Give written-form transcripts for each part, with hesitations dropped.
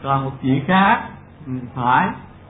Còn một vị khác hỏi: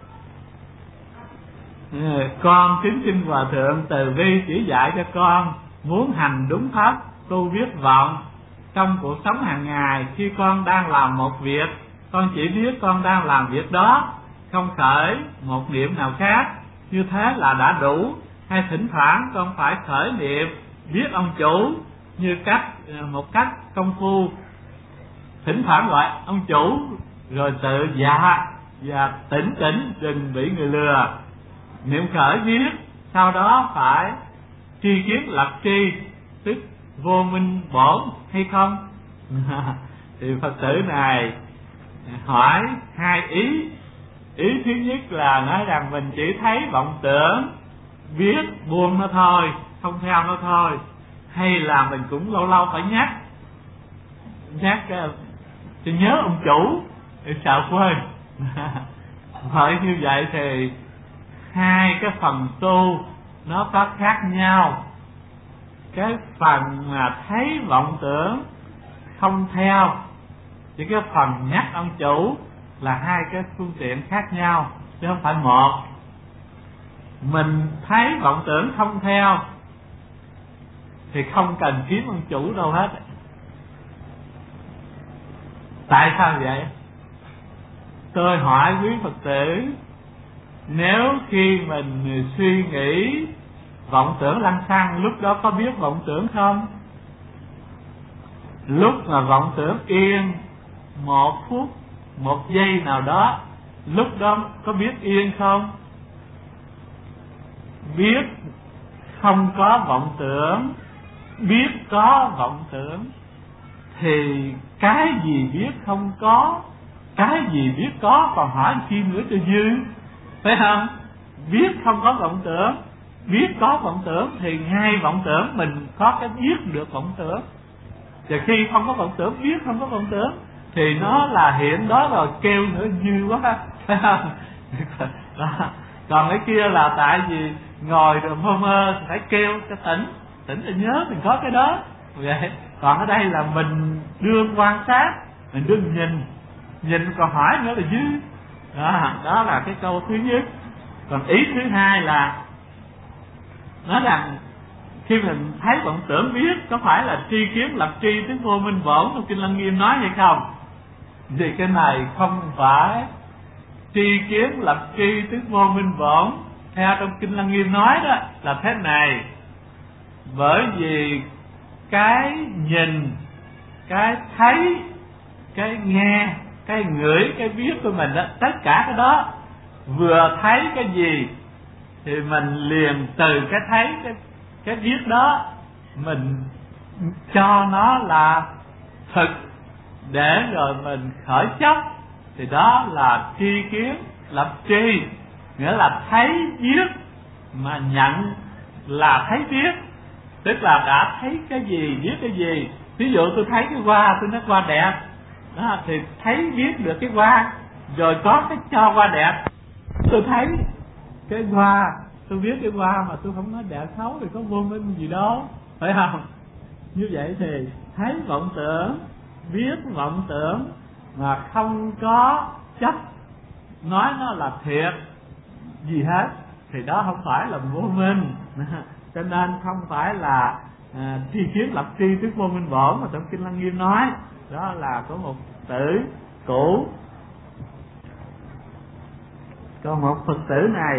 con kính xin hòa thượng từ bi chỉ dạy cho con, muốn hành đúng pháp tu biết vọng trong cuộc sống hàng ngày. Khi con đang làm một việc, con chỉ biết con đang làm việc đó, không khởi một niệm nào khác, như thế là đã đủ, hay thỉnh thoảng con phải khởi niệm biết ông chủ, như một cách công phu, thỉnh thoảng gọi ông chủ rồi tự dạ và tỉnh đừng bị người lừa. Niệm khởi biết, sau đó phải tri kiến lập tri, tức vô minh bổn hay không? Thì Phật tử này hỏi hai ý. Ý thứ nhất là nói rằng mình chỉ thấy vọng tưởng, biết buông nó thôi, không theo nó thôi, hay là mình cũng lâu lâu phải nhắc cho nhớ ông chủ để sợ quên. Bởi như vậy thì hai cái phần tu nó có khác nhau. Cái phần mà thấy vọng tưởng không theo, chỉ cái phần nhắc ông chủ là hai cái phương tiện khác nhau, chứ không phải một. Mình thấy vọng tưởng không theo thì không cần kiếm ông chủ đâu hết. Tại sao vậy? Tôi hỏi quý Phật tử, nếu khi mình suy nghĩ vọng tưởng lăng xăng, lúc đó có biết vọng tưởng không? Lúc mà vọng tưởng yên một phút, một giây nào đó, lúc đó có biết yên không? Biết không có vọng tưởng, biết có vọng tưởng, thì cái gì biết không có, cái gì biết có, còn hỏi chi nữa cho dư, phải không? Biết không có vọng tưởng, biết có vọng tưởng, thì ngay vọng tưởng mình có cái biết được vọng tưởng. Và khi không có vọng tưởng, biết không có vọng tưởng, thì nó là hiện đó rồi, kêu nữa dư quá, phải không? Đó. Còn cái kia là tại vì ngồi rồi mơ mơ phải kêu cho tỉnh để nhớ mình có cái đó. Vậy còn ở đây là mình đương quan sát, mình đương nhìn còn hỏi nữa là dư. Đó là cái câu thứ nhất. Còn ý thứ hai là nói rằng khi mình thấy vọng tưởng biết, có phải là tri kiến lập tri tức vô minh bổn trong Kinh Lăng Nghiêm nói hay không? Vì cái này không phải tri kiến lập tri tức vô minh bổn theo trong Kinh Lăng Nghiêm nói đó là thế này. Bởi vì cái nhìn, cái thấy, cái nghe, cái ngửi, cái biết của mình đó, tất cả cái đó vừa thấy cái gì thì mình liền từ cái thấy, cái biết đó mình cho nó là thực, để rồi mình khởi chấp, thì đó là tri kiến lập tri, nghĩa là thấy biết mà nhận là thấy biết, tức là đã thấy cái gì biết cái gì. Ví dụ tôi thấy cái hoa, tôi nói hoa đẹp đó, thì thấy biết được cái hoa, rồi có cái cho hoa đẹp. Tôi thấy cái hoa, tôi biết cái hoa mà tôi không nói đẹp xấu thì có vô minh gì đâu, phải không? Như vậy thì thấy vọng tưởng, biết vọng tưởng mà không có chấp nói nó là thiệt gì hết, thì đó không phải là vô minh. Cho nên không phải là tri kiến lập tri tức vô minh bổn mà trong Kinh Lăng Nghiêm nói. Đó là có một tử cũ. Còn một Phật tử này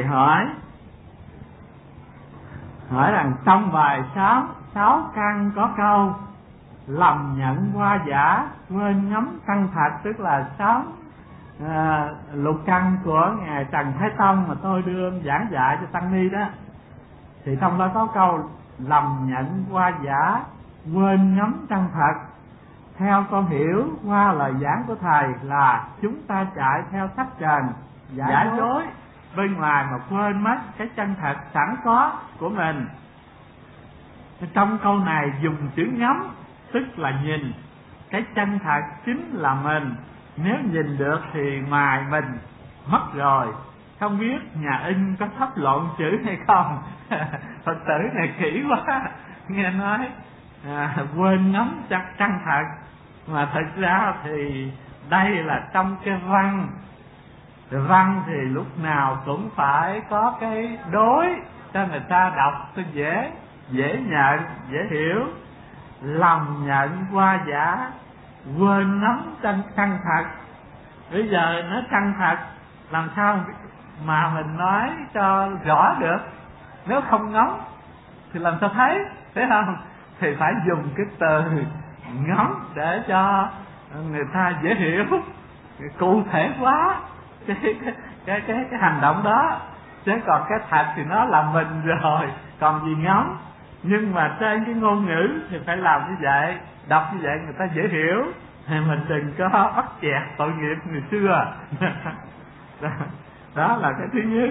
hỏi rằng trong bài sáu căn có câu lầm nhận hoa giả, quên ngắm căn thật, tức là sáu lục căn của ngài Trần Thái Tông mà tôi đưa giảng dạy cho tăng ni đó. Thì trong đó có câu lầm nhận hoa giả, quên ngắm căn thật. Theo con hiểu qua lời giảng của thầy là chúng ta chạy theo sắc trần, giả dối bên ngoài mà quên mất cái chân thật sẵn có của mình. Trong câu này dùng chữ ngắm, tức là nhìn. Cái chân thật chính là mình. Nếu nhìn được thì mài mình mất rồi. Không biết nhà in có thấp lộn chữ hay không? Phật tử này kỹ quá. Nghe nói quên ngắm chân thật. Mà thật ra thì đây là trong cái văn. Văn thì lúc nào cũng phải có cái đối cho người ta đọc cho dễ nhận, dễ hiểu. Lòng nhận qua giả, quên nắm chân thật. Bây giờ nó chân thật, làm sao mà mình nói cho rõ được? Nếu không ngắm thì làm sao thấy, thấy không? Thì phải dùng cái từ ngắm để cho người ta dễ hiểu, cụ thể hóa cái hành động đó. Chứ còn cái thật thì nó là mình rồi, còn gì ngắm. Nhưng mà trên cái ngôn ngữ thì phải làm như vậy, đọc như vậy người ta dễ hiểu. Thì mình đừng có bắt chẹt tội nghiệp người xưa. Đó là cái thứ nhất.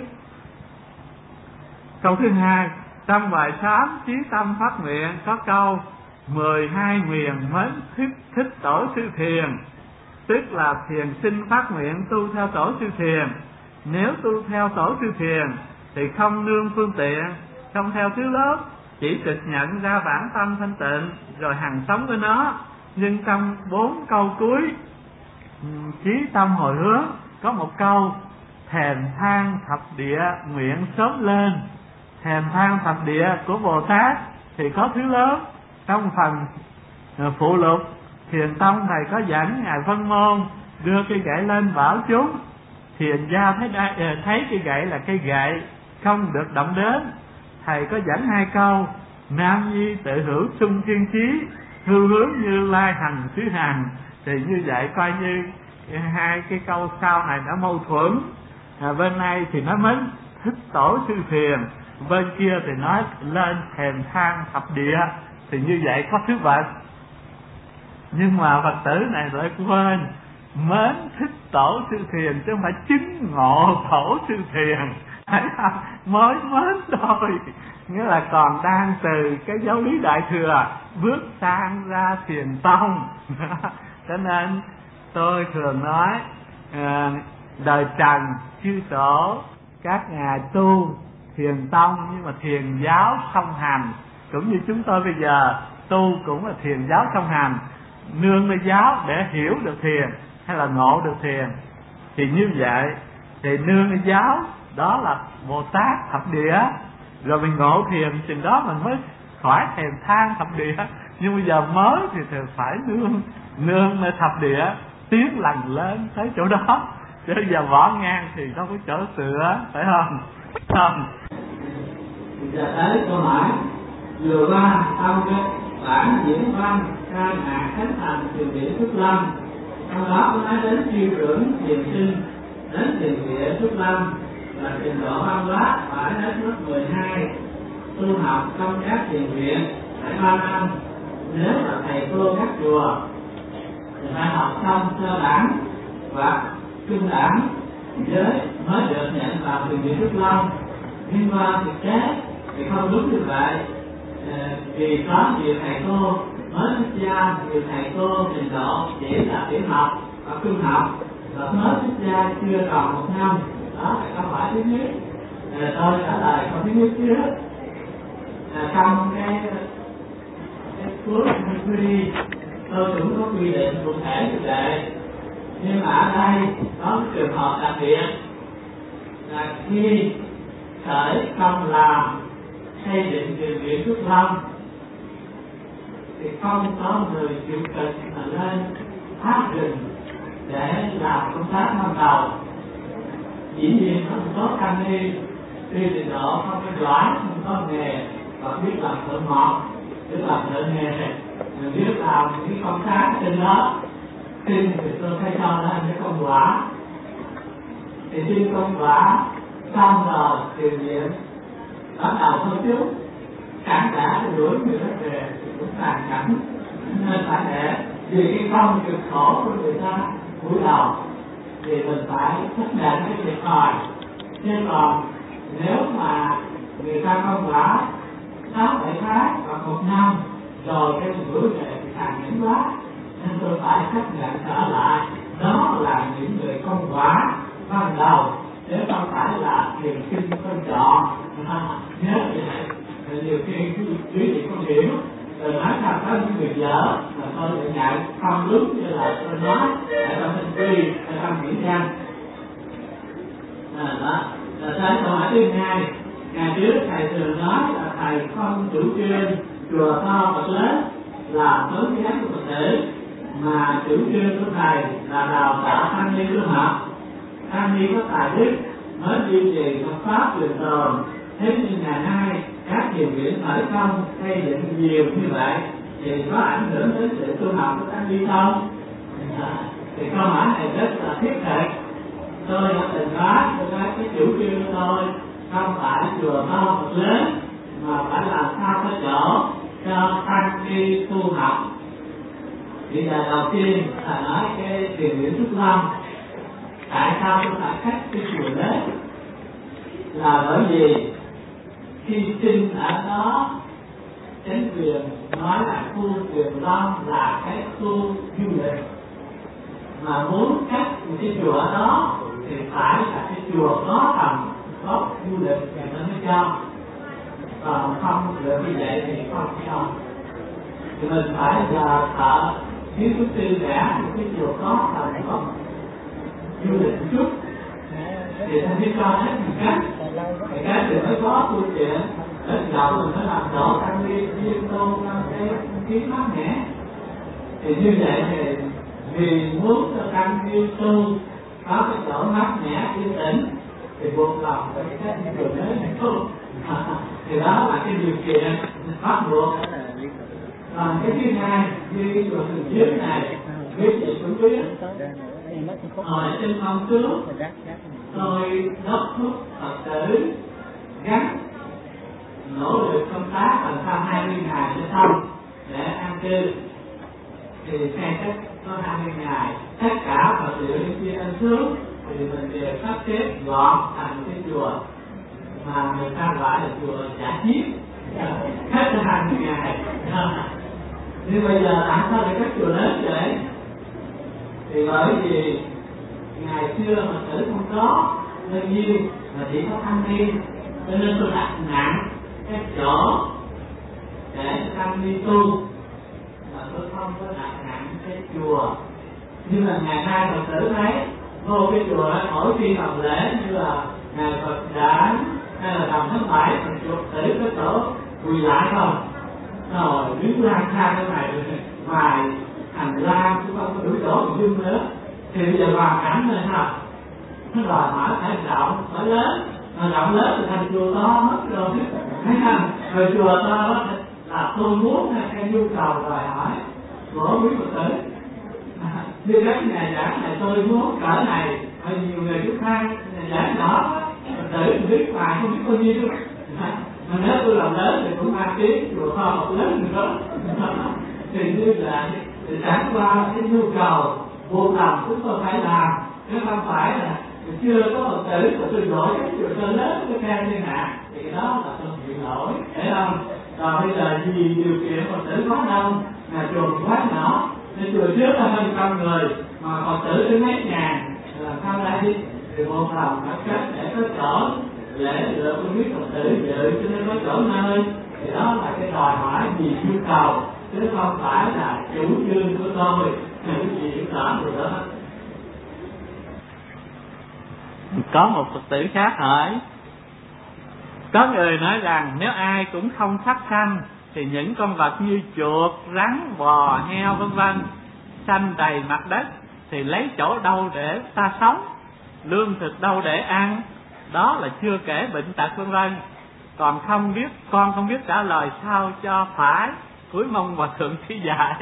Câu thứ hai, trong bài sám Chí Tâm phát nguyện có câu 12 nguyện mến thích tổ sư thiền, tức là thiền sinh phát nguyện tu theo tổ sư thiền. Nếu tu theo tổ sư thiền thì không nương phương tiện, không theo thứ lớp, chỉ trực nhận ra bản tâm thanh tịnh rồi hằng sống với nó. Nhưng trong 4 câu cuối Chí Tâm hồi hướng có một câu thèm than thập địa nguyện sớm lên. Thèm than thập địa của Bồ Tát thì có thứ lớn. Trong phần phụ lục Thiền Tông thầy có dẫn ngài Vân Môn đưa cây gậy lên bảo chúng thiền gia thấy cây gậy là cây gậy không được động đến. Thầy có dẫn 2 câu nam nhi tự hữu sung kiên trí, hư hướng Như Lai hành xứ hành. Thì như vậy coi như 2 cái câu sau này nó mâu thuẫn. Bên này thì nó mới thích tổ sư thiền, bên kia thì nói lên thèm than thập địa. Thì như vậy có thứ vật. Nhưng mà Phật tử này lại quên mến thích tổ sư thiền chứ không phải chứng ngộ tổ sư thiền. Thấy không? Mới mến thôi, nghĩa là còn đang từ cái giáo lý đại thừa bước sang ra thiền tông. Cho nên tôi thường nói đời Trần chư tổ các ngài tu thiền tông nhưng mà thiền giáo song hành, cũng như chúng tôi bây giờ tu cũng là thiền giáo song hành, nương nơi giáo để hiểu được thiền hay là ngộ được thiền. Thì như vậy thì nương nơi giáo đó là Bồ Tát thập địa, rồi mình ngộ thiền thì đó mình mới khỏi thèm than thập địa. Nhưng bây giờ mới thì phải nương nơi thập địa tiến lần lên tới chỗ đó, chứ giờ bỏ ngang thì đâu có chỗ sửa, phải không? Không. Giờ tới câu hỏi vừa qua trong cái bản diễn văn ca ngạn khánh thành thiền viện Phước Lâm, trong đó có nói đến siêu trưởng thiền sinh đến thiền viện Phước Lâm là trình độ văn hóa phải đến lớp 12, tu học trong các thiền viện phải 3 năm. Nếu là thầy cô các chùa thì phải học xong sơ đẳng và trung đẳng giới mới được nhận vào thiền viện Phước Lâm. Nhưng mà thực tế thì không đúng như vậy, vì có nhiều thầy cô mới xuất gia, nhiều thầy cô trình độ chỉ là tiểu học và trung học và mới xuất gia chưa còn 1 năm. Đó là câu hỏi thứ nhất. Tôi trả lời câu thứ nhất trước. Trong cái cuốn quy tôi cũng có quy định cụ thể như vậy, nhưng mà ở đây có một trường hợp đặc biệt là khi khởi công làm xây dựng thiền viện Phước Lâm thì không có người chịu cực mà lên phát rừng để làm công tác ban đầu. Dĩ nhiên có một số tăng ni tuy trình độ không có giỏi, không có nghề và biết làm thợ mộc, biết làm thợ nghề, mình biết làm những công tác trên đó. Xin thì tôi thấy cho đó là cái công quả. Thì xin công quả xong rồi thiền viện bắt đầu thôi chút cản trả đuổi người đó về thì cũng tàn cảnh, nên phải để vì cái công cực khổ của người ta cúi đầu thì mình phải chấp nhận cái việc này. Chứ còn nếu mà người ta không quả 6-7 tháng và 1 năm rồi cái mình đuổi về thì tàn nhẫn quá, nên tôi phải chấp nhận trở lại. Đó là những người công quả ban đầu, chứ không phải là thiền sinh con chọn. Nhớ vậy, nhiều khi quý vị không hiểu, rồi nói rằng có những việc dở mà tôi lại ngại không đúng như là tôi nói ở trong tinh quy, ở trong nghĩa văn. Đó là tới câu hỏi thứ hai. Ngày trước thầy thường nói là thầy không chủ trương chùa to Phật lớn là tốn kém của Phật tử, mà chủ trương của thầy là đào tạo tăng ni tu học. Tăng ni có tài đức mới duy trì Phật pháp trường tồn. Thế nhưng ngày nay các điều kiện khởi công xây dựng nhiều như vậy thì có ảnh hưởng đến sự tu học của tăng ni không? Thì câu hỏi này rất là thiết thực. Tôi đã từng nói cái chủ trương của tôi không phải chùa to Phật lớn, mà phải làm sao có chỗ cho tăng ni tu học. Thì là đầu tiên là nói cái thiền viện Trúc Lâm. Tại sao tôi phải cách cái chùa lớn? Là bởi vì khi sinh ở đó, chính quyền nói là khu Tuyền Long là cái khu du lịch, mà muốn cách một cái chùa đó thì phải là cái chùa có tầm có du lịch thì nó mới cho, còn không được như vậy thì không cho. Thì mình phải là thợ kiến trúc sư vẽ một cái chùa có tầm có du lịch một chút thì ta mới cho hết một cách. Thì cái thì mới có phương tiện đến đầu mình mới làm chỗ tăng ni viên tu trong cái kiến mát mẻ. Thì như vậy thì vì muốn cho tăng ni tu có cái chỗ mát mẻ yên tĩnh thì buộc lòng phải cái điều đấy hạnh phúc. Thì đó là cái điều kiện bắt buộc. Còn cái thứ hai như chùa Thường Dưới này, quý vị cũng biết hồi trên con trước tôi đốc thúc Phật tử gắn nỗ lực công tác làm sao 20 ngày cho xong để an cư. Thì ngay cách có 20 ngày tất cả Phật tử đi kia ăn xuống thì mình đều sắp xếp gọn thành một cái chùa mà người ta gọi là chùa Giả Chiết hết 20 ngày. Nhưng bây giờ tại sao lại các chùa lớn vậy? Thì bởi vì ngày xưa mà tử không có bao nhiêu mà chỉ có tăng ni, cho nên tôi đặt nặng cái chỗ để tăng ni tu, mà tôi không có đặt nặng cái chùa. Nhưng mà ngày nay Phật tử thấy vô cái chùa đó, mỗi khi làm lễ như là ngày Phật đản hay là rằm tháng 7 Phật tử có chỗ quỳ lại không? Rồi đứng lang thang cái này ngoài hành lang cũng không có đủ chỗ để dung nữa. Thì bây giờ hoàn cảnh này hả? Nó đòi hỏi phải rộng, phải lớn. Mà rộng lớn thì thành chùa to mất rồi. Thấy không? Rồi chùa to đó là tôi muốn hay cái nhu cầu đòi hỏi của quý Phật tử. Như cái nhà giảng này tôi muốn cỡ này, hơi nhiều người chút hai nhà giảng nhỏ Phật tử thì biết ngoài không biết bao nhiêu đâu. Mà nếu tôi làm lớn thì cũng mang tiếng chùa to một lớn nữa. Thì như là thì chẳng qua cái nhu cầu buộc lòng chúng tôi phải làm, chứ không phải là chưa có Phật tử mà tôi gọi cái chùa to lớn cái khen thiên hạ thì đó là tôi chịu nổi, thấy không? Còn bây giờ vì điều kiện Phật tử quá đông, nhà chùa quá nhỏ, nên chùa trước là hơn 100 người mà Phật tử đến mấy ngàn, làm sao đây? Thì buộc lòng phải cách để có chỗ lễ được tôi biết Phật tử dự cho nên có chỗ nơi. Thì đó là cái đòi hỏi vì nhu cầu, chứ không phải là chủ trương của tôi. Những gì rõ rồi đó. Có một Phật tử khác hỏi, có người nói rằng nếu ai cũng không sát sanh thì những con vật như chuột, rắn, bò, heo vân vân sanh đầy mặt đất thì lấy chỗ đâu để ta sống, lương thực đâu để ăn, đó là chưa kể bệnh tật vân vân. Còn con không biết trả lời sao cho phải, cúi mong Hòa Thượng chỉ dạy.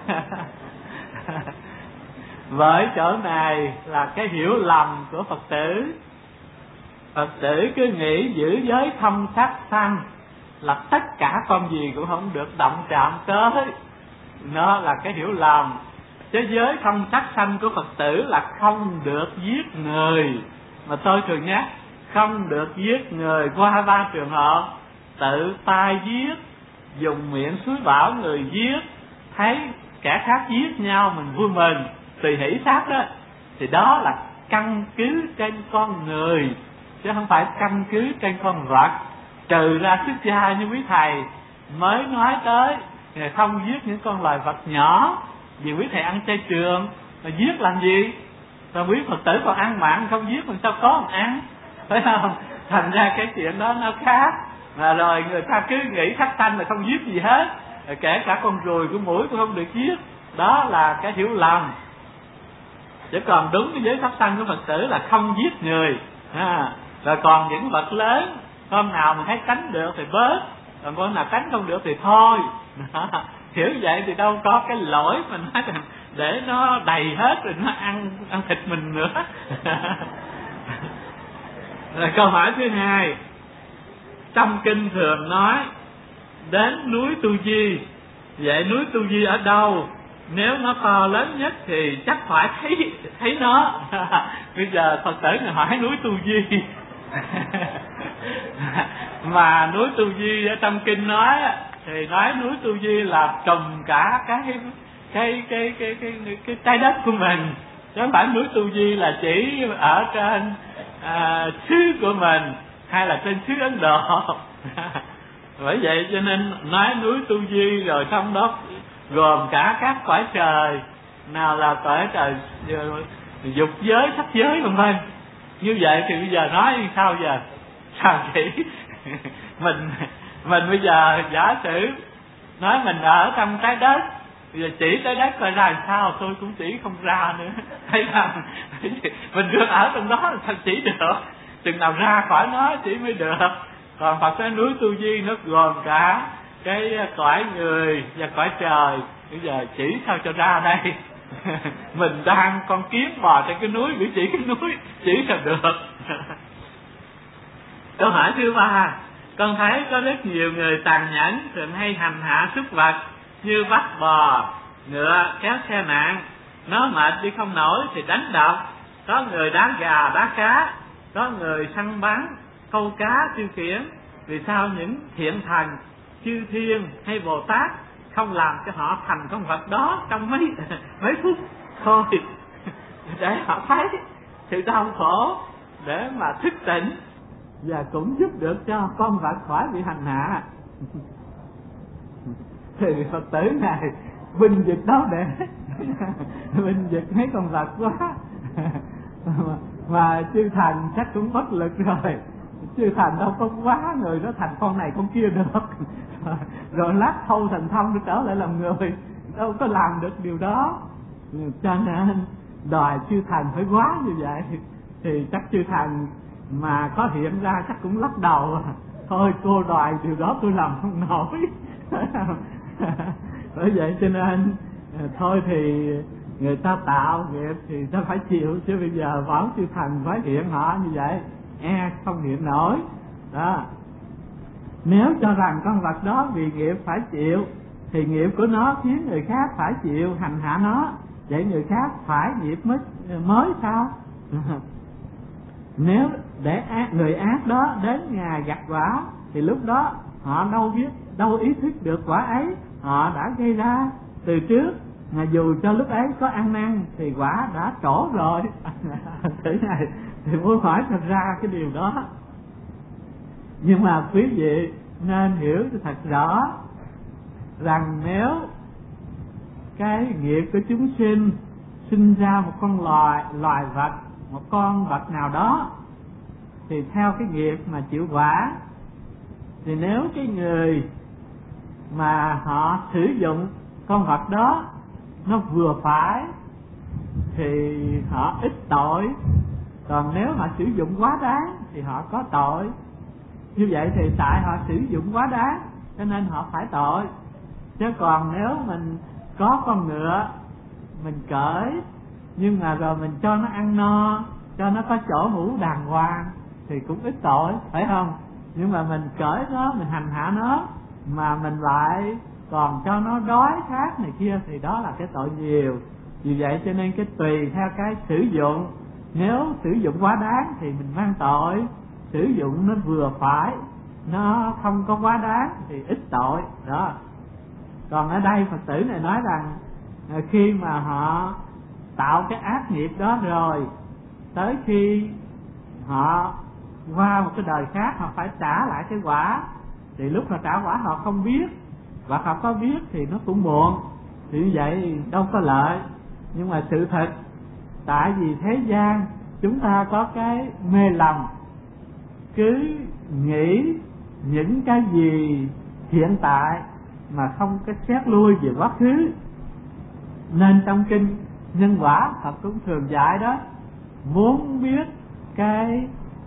Với chỗ này là cái hiểu lầm của Phật tử. Phật tử cứ nghĩ giữ giới không sát sanh là tất cả con gì cũng không được động chạm tới. Nó là cái hiểu lầm. Chứ giới không sát sanh của Phật tử là không được giết người. Mà tôi thường nhắc, không được giết người qua 3 trường hợp: tự tay giết, dùng miệng xúi bảo người giết, thấy kẻ khác giết nhau mình vui mừng, tùy hỷ sát đó. Thì đó là căn cứ trên con người, chứ không phải căn cứ trên con vật. Trừ ra xuất gia như quý thầy mới nói tới Ngài không giết những con loài vật nhỏ. Vì quý thầy ăn chay trường mà giết làm gì? Rồi quý Phật tử còn ăn mặn không giết làm sao có mà ăn, phải không? Thành ra cái chuyện đó nó khác. Mà rồi người ta cứ nghĩ sát sanh là không giết gì hết, kể cả con ruồi của muỗi cũng không được giết. Đó là cái hiểu lầm. Chứ còn đúng cái giới sát sanh của Phật tử là không giết người. Rồi còn những vật lớn, con nào mà thấy cánh được thì bớt, còn con nào cánh không được thì thôi. Hiểu vậy thì đâu có cái lỗi mà nói rằng để nó đầy hết rồi nó ăn thịt mình nữa. Rồi câu hỏi thứ hai, trong kinh thường nói đến núi Tu Di, vậy núi Tu Di ở đâu? Nếu nó to lớn nhất thì chắc phải thấy nó. Bây giờ Phật tử người hỏi núi Tu Di. Mà núi Tu Di ở trong kinh nói thì nói núi Tu Di là trùm cả cái trái đất của mình, chứ không phải núi Tu Di là chỉ ở trên xứ của mình hay là trên xứ Ấn Độ. Bởi vậy cho nên nói núi Tu Di rồi trong đó gồm cả các cõi trời, nào là cõi trời dục giới, sắc giới vân vân. Như vậy thì bây giờ nói sao giờ? Sao chỉ mình bây giờ giả sử nói mình ở trong trái đất, bây giờ chỉ trái đất coi ra làm sao, tôi cũng chỉ không ra nữa. Thấy không? Mình được ở trong đó là sao chỉ được? Chừng nào ra khỏi nó chỉ mới được. Còn Phật cái núi Tu Di nó gồm cả cái cõi người và cõi trời. Bây giờ chỉ sao cho ra đây? Mình đang con kiến bò trên cái núi, bị chỉ cái núi chỉ sao được? Câu hỏi thứ ba, con thấy có rất nhiều người tàn nhẫn thường hay hành hạ súc vật như bắt bò, ngựa, kéo xe nặng. Nó mệt đi không nổi thì đánh đập. Có người đá gà, đá cá. Có người săn bắn, câu cá, tiêu khiển. Vì sao những thiện thần, chư thiên hay Bồ Tát không làm cho họ thành con vật đó trong mấy phút thôi, để họ thấy sự đau khổ để mà thức tỉnh, và cũng giúp được cho con vật khỏi bị hành hạ. Thì Phật tử này binh vực đó để binh vực mấy con vật quá. Mà chư thần chắc cũng bất lực rồi. Chư thần đâu có quá người nó thành con này con kia được. Rồi lát thâu thành thông nó trở lại làm người, đâu có làm được điều đó. Cho nên đòi chư thần phải quá như vậy thì chắc chư thần mà có hiện ra chắc cũng lắc đầu. Thôi cô đòi điều đó tôi làm không nổi. Bởi vậy cho nên thôi thì người ta tạo nghiệp thì ta phải chịu, chứ bây giờ bảo chư thần phải hiện họ như vậy không hiện nổi đó. Nếu cho rằng con vật đó vì nghiệp phải chịu thì nghiệp của nó khiến người khác phải chịu hành hạ nó, vậy người khác phải nghiệp mới sao? Nếu để người ác đó đến ngày gặt quả thì lúc đó họ đâu ý thức được quả ấy họ đã gây ra từ trước, mà dù cho lúc ấy có ăn năn thì quả đã trổ rồi. Thế này thì muốn hỏi thật ra cái điều đó. Nhưng mà quý vị nên hiểu thật rõ rằng nếu cái nghiệp của chúng sinh ra một con loài vật, một con vật nào đó, thì theo cái nghiệp mà chịu quả, thì nếu cái người mà họ sử dụng con vật đó nó vừa phải thì họ ít tội, còn nếu họ sử dụng quá đáng thì họ có tội. Như vậy thì tại họ sử dụng quá đáng cho nên họ phải tội. Chứ còn nếu mình có con ngựa mình cởi, nhưng mà rồi mình cho nó ăn no, cho nó có chỗ ngủ đàng hoàng thì cũng ít tội, phải không? Nhưng mà mình cởi nó, mình hành hạ nó mà mình lại còn cho nó đói khát này kia thì đó là cái tội nhiều. Vì vậy cho nên cái tùy theo cái sử dụng, nếu sử dụng quá đáng thì mình mang tội, sử dụng nó vừa phải, nó không có quá đáng thì ít tội đó. Còn ở đây Phật tử này nói rằng khi mà họ tạo cái ác nghiệp đó rồi, tới khi họ qua một cái đời khác họ phải trả lại cái quả, thì lúc họ trả quả họ không biết, Và họ có biết thì nó cũng muộn, thì như vậy đâu có lợi. Nhưng mà sự thật, tại vì thế gian chúng ta có cái mê lầm, cứ nghĩ những cái gì hiện tại mà không có xét lui về quá khứ. Nên trong kinh Nhân Quả Phật cũng thường dạy đó, muốn biết cái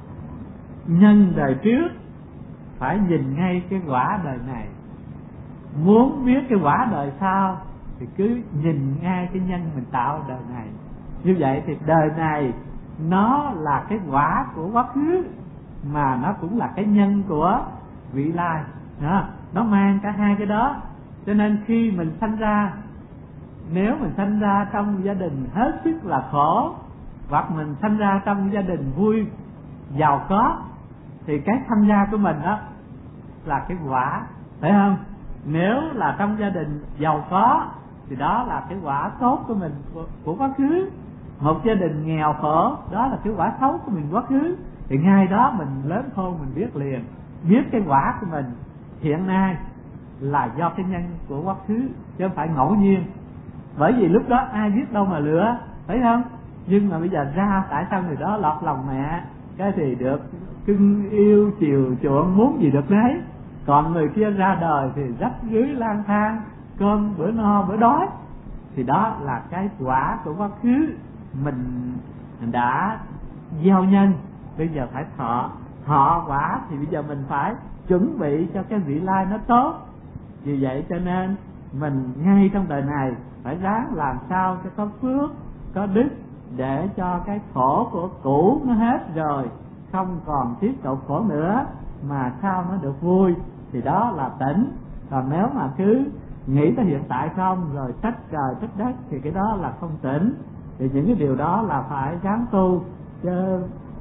nhân đời trước phải nhìn ngay cái quả đời này, muốn biết cái quả đời sau thì cứ nhìn ngay cái nhân mình tạo đời này. Như vậy thì đời này nó là cái quả của quá khứ, mà nó cũng là cái nhân của vị lai. Nó mang cả hai cái đó. Cho nên khi mình sanh ra, nếu mình sanh ra trong gia đình hết sức là khổ, hoặc mình sanh ra trong gia đình vui giàu có, thì cái tham gia của mình đó là cái quả, phải không? Nếu là trong gia đình giàu có thì đó là cái quả tốt của mình của quá khứ. Một gia đình nghèo khổ, đó là cái quả xấu của mình quá khứ. Thì ngay đó mình lớn khôn mình biết liền, biết cái quả của mình hiện nay là do cái nhân của quá khứ, chứ không phải ngẫu nhiên. Bởi vì lúc đó ai biết đâu mà lựa, phải không? Nhưng mà bây giờ ra, tại sao người đó lọt lòng mẹ, cái thì được cưng yêu chiều chuộng, muốn gì được đấy. Còn người kia ra đời thì rách rưới lang thang, cơm bữa no bữa đói. Thì đó là cái quả của quá khứ mình đã gieo nhân, bây giờ phải thọ quả. Thì bây giờ mình phải chuẩn bị cho cái vị lai nó tốt. Vì vậy cho nên mình ngay trong đời này phải ráng làm sao cho có phước, có đức, để cho cái khổ của cũ nó hết rồi, không còn tiếp tục khổ nữa, mà sao nó được vui. Thì đó là tỉnh. Còn nếu mà cứ nghĩ tới hiện tại không, rồi trách trời trách đất, thì cái đó là không tỉnh. Thì những cái điều đó là phải ráng tu, chứ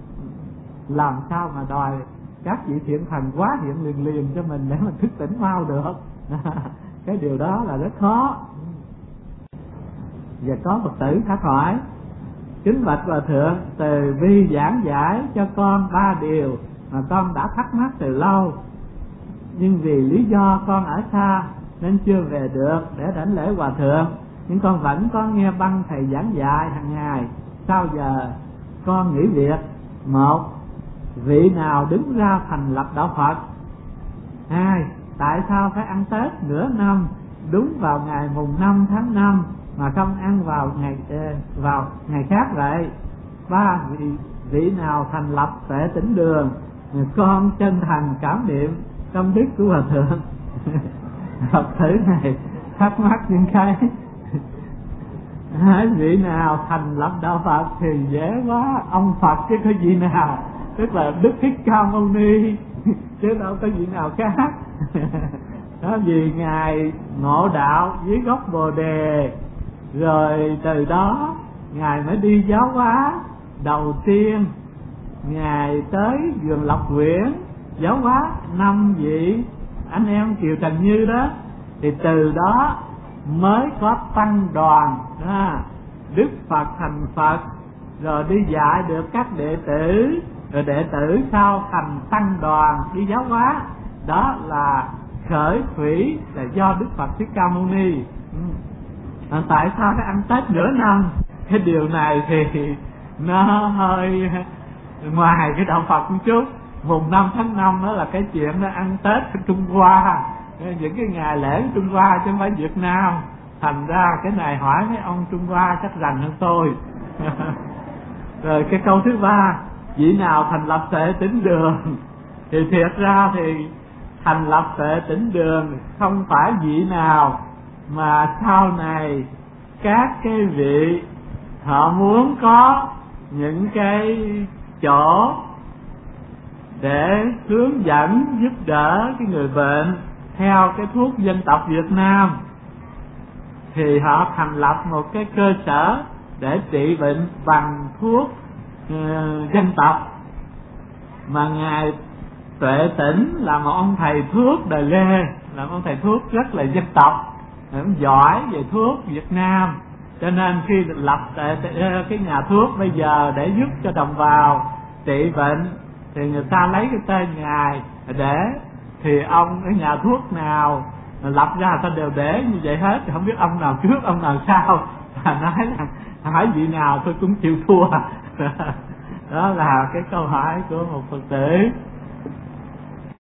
làm sao mà đòi các vị thiện thần quá hiện liền cho mình để mà thức tỉnh mau được. Cái điều đó là rất khó. Và có Phật tử thắc hỏi: kính bạch Hòa Thượng, từ bi giảng giải cho con 3 điều mà con đã thắc mắc từ lâu, nhưng vì lý do con ở xa nên chưa về được để đảnh lễ Hòa Thượng. Nhưng con vẫn có nghe băng thầy giảng dạy hàng ngày. Sau giờ con nghĩ việc: 1. Vị nào đứng ra thành lập đạo Phật? 2. Tại sao phải ăn Tết nửa năm đúng vào ngày mùng 5 tháng 5 mà không ăn vào ngày khác vậy? 3. Vị nào thành lập Tuệ Tĩnh Đường? Con chân thành cảm niệm công đức của Hòa Thượng. Phật tử này thắc mắc những cái vị nào thành lập đạo Phật thì dễ quá, ông Phật chứ có vị nào, tức là Đức Thích Ca Mâu Ni chứ đâu có vị nào khác. Đó, vì ngài ngộ đạo dưới gốc Bồ Đề, rồi từ đó ngài mới đi giáo hóa. Đầu tiên ngài tới vườn Lộc Quyển giáo hóa 5 vị anh em Kiều Trần Như đó, thì từ đó mới có tăng đoàn đó. Đức Phật thành Phật rồi đi dạy được các đệ tử, rồi đệ tử sau thành tăng đoàn đi giáo hóa. Đó là khởi thủy là do Đức Phật Thích Ca Mâu Ni. Tại sao phải ăn Tết nửa năm? Cái điều này thì nó hơi ngoài cái đạo Phật một chút. Mùng 5 tháng 5 đó là cái chuyện nó ăn Tết ở Trung Hoa, những cái ngày lễ của Trung Hoa chứ không phải Việt Nam. Thành ra cái này hỏi mấy ông Trung Hoa chắc rành hơn tôi. Rồi cái câu thứ 3, vị nào thành lập Tuệ Tĩnh Đường? Thì thiệt ra thì thành lập Tuệ Tĩnh Đường không phải vị nào, mà sau này các cái vị họ muốn có những cái chỗ để hướng dẫn giúp đỡ cái người bệnh theo cái thuốc dân tộc Việt Nam, thì họ thành lập một cái cơ sở để trị bệnh bằng thuốc dân tộc. Mà ngài Tuệ Tĩnh là một ông thầy thuốc đời Lê, là một ông thầy thuốc rất là dân tộc, cũng giỏi về thuốc Việt Nam. Cho nên khi lập cái nhà thuốc bây giờ để giúp cho đồng bào trị bệnh thì người ta lấy cái tên ngài để, thì ông ở nhà thuốc nào lập ra ta đều để như vậy hết, thì không biết ông nào trước ông nào sau, nói là hỏi vị nào tôi cũng chịu thua. Đó là cái câu hỏi của một Phật tử.